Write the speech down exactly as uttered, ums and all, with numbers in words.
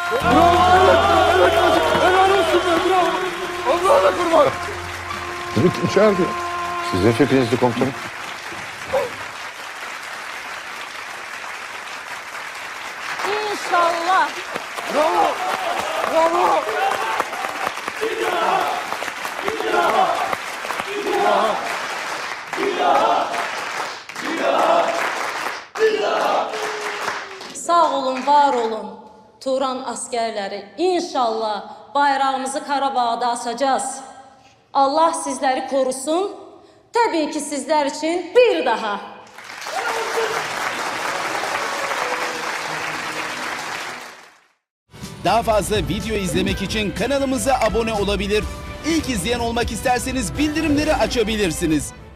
Bravo, evet, evet, evet. Helal olsun be, bravo. Allah'ına kurban. Bunu kim çağırdı ya? Sizin fikrinizdi komutanım. İnşallah. Bravo, bravo. Sağ olun, var olun. Turan askerleri. İnşallah bayrağımızı Qarabağda asacağız. Allah sizleri korusun. Tabii ki sizler için bir daha. Daha fazla video izlemek için kanalımıza abone olabilir. İlk izleyen olmak isterseniz bildirimleri açabilirsiniz.